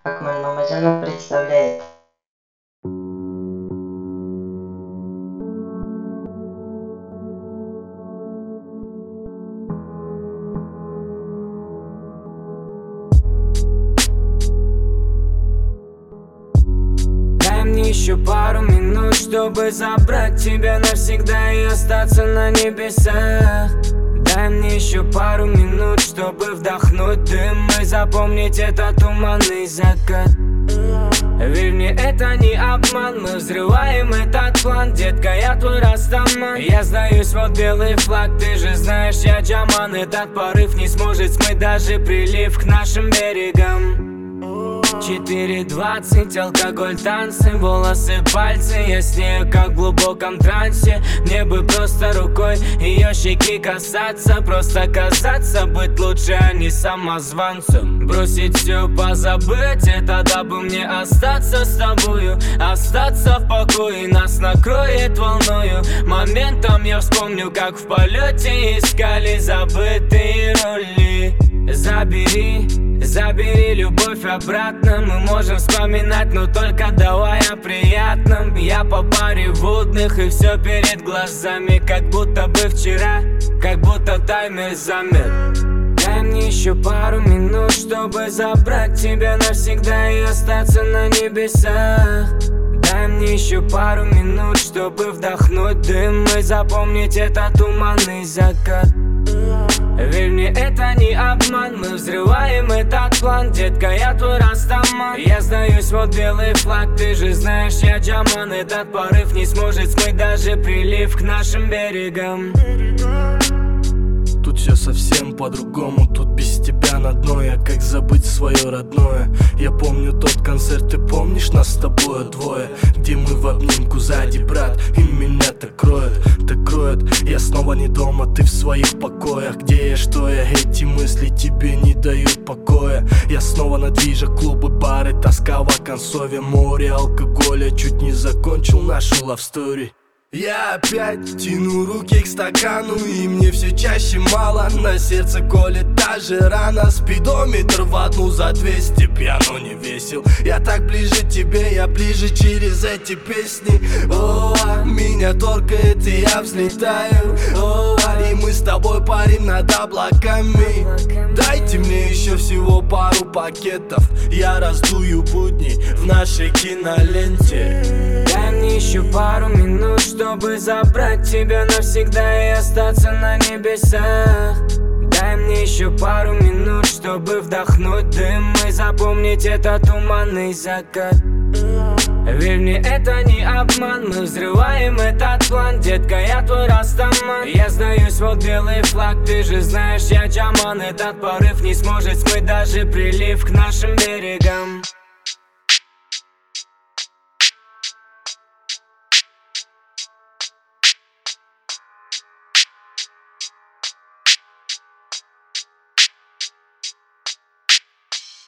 Акмаль Мамаджанов представляет. Дай мне еще пару минут, чтобы забрать тебя навсегда и остаться на небесах. Дай мне еще пару минут, чтобы вдохнуть дым и запомнить этот туманный закат. Верь мне, это не обман, мы взрываем этот план. Детка, я твой растаман. Я сдаюсь, вот белый флаг, ты же знаешь, я Джаман. Этот порыв не сможет смыть даже прилив к нашим берегам. 4:20, алкоголь, танцы, волосы, пальцы. Я с нею как в глубоком трансе. Мне бы просто рукой ее щеки касаться. Просто казаться, быть лучше, а не самозванцем. Бросить все, позабыть, это дабы мне остаться с тобою. Остаться в покое, нас накроет волною. Моментом я вспомню, как в полете искали забытые роли. Забери любовь обратно. Мы можем вспоминать, но только давай о приятном. Я по болливудных и все перед глазами, как будто бы вчера, как будто таймер замер. Дай мне еще пару минут, чтобы забрать тебя навсегда и остаться на небесах. Дай мне еще пару минут, чтобы вдохнуть дым и запомнить этот туманный закат. Верь мне, это не обман, мы взрываем этот план. Детка, я твой растаман. Я сдаюсь, вот белый флаг, ты же знаешь, я Джаман. Этот порыв не сможет смыть даже прилив к нашим берегам. Тут все совсем по-другому, тут без тебя на дно. Я как забыть свое родное. Я помню тот концерт, ты помнишь, нас с тобой двое, где мы в обнимку сзади, брат, и меня так кроет. Я снова не дома, ты в своих покоях. Где я, что я, эти мысли тебе не дают покоя. Я снова на движе, клубы, бары, тоска в оконцове, море алкоголя. Чуть не закончил нашу love story. Я опять тяну руки к стакану, и мне все чаще мало. На сердце колет та же рана. Спидометр в одну за 200, пьяно не весел. Я так ближе тебе, я ближе через эти песни. О, меня торкает, и я взлетаю. О, и мы с тобой парим над облаками. Дайте мне еще всего пару пакетов, я раздую будни в нашей киноленте. Дай мне еще пару минут, чтобы забрать тебя навсегда и остаться на небесах. Дай мне еще пару минут, чтобы вдохнуть дым и запомнить этот туманный закат. Верь мне, это не обман, мы взрываем этот план. Детка, я твой растаман. Я сдаюсь, вот белый флаг, ты же знаешь, я Джаман. Этот порыв не сможет смыть даже прилив к нашим берегам.